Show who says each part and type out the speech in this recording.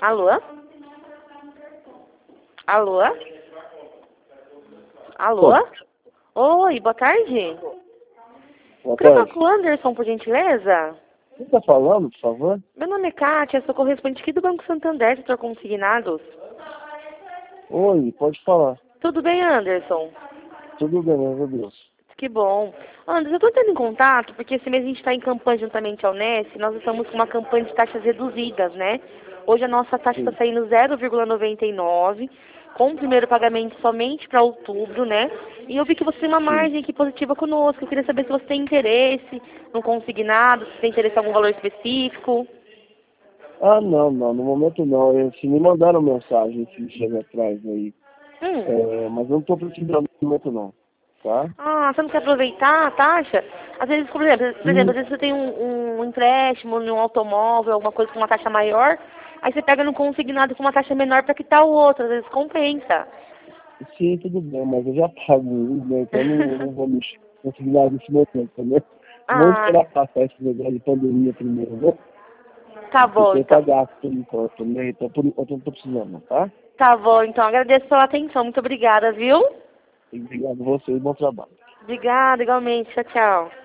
Speaker 1: Alô? Alô? Alô? Oi, boa tarde.
Speaker 2: Boa
Speaker 1: Queria falar
Speaker 2: tarde.
Speaker 1: com o Anderson, por gentileza?
Speaker 2: Quem está falando, por favor?
Speaker 1: Meu nome é Kátia, sou correspondente aqui do Banco Santander, setor consignados.
Speaker 2: Oi, pode falar.
Speaker 1: Tudo bem, Anderson?
Speaker 2: Tudo bem, meu Deus.
Speaker 1: Que bom. Anderson, eu estou entrando em contato porque esse mês a gente está em campanha juntamente ao NES e nós estamos com uma campanha de taxas reduzidas, né? Hoje a nossa taxa está
Speaker 2: Sim.
Speaker 1: saindo 0,99, com o primeiro pagamento somente para outubro, né? E eu vi que você tem uma
Speaker 2: Sim.
Speaker 1: margem aqui positiva conosco. Eu queria saber se você tem interesse no consignado, se tem interesse em algum valor específico.
Speaker 2: Ah, não. No momento não. Se me mandaram mensagem esses dias atrás aí.
Speaker 1: Hum.
Speaker 2: Mas eu não estou precisando no momento não. Tá?
Speaker 1: Ah, você não quer aproveitar a taxa? Às vezes, por exemplo, às vezes você tem um empréstimo num automóvel, alguma coisa com uma taxa maior, aí você pega no consignado com uma taxa menor para quitar o outro, às vezes compensa.
Speaker 2: Sim, tudo bem, mas eu já pago isso, né? Então não vou mexer conseguir nada nesse momento, né? Vamos
Speaker 1: Ah,
Speaker 2: esperar passar esse negócio de pandemia primeiro, né?
Speaker 1: tá
Speaker 2: Porque
Speaker 1: bom
Speaker 2: tem que
Speaker 1: então.
Speaker 2: gasto por enquanto, né? Então por enquanto eu não estou precisando, tá?
Speaker 1: Tá bom então. Agradeço pela atenção. Muito obrigada, viu?
Speaker 2: Obrigado a você e bom trabalho.
Speaker 1: Obrigada, igualmente. Tchau, tchau.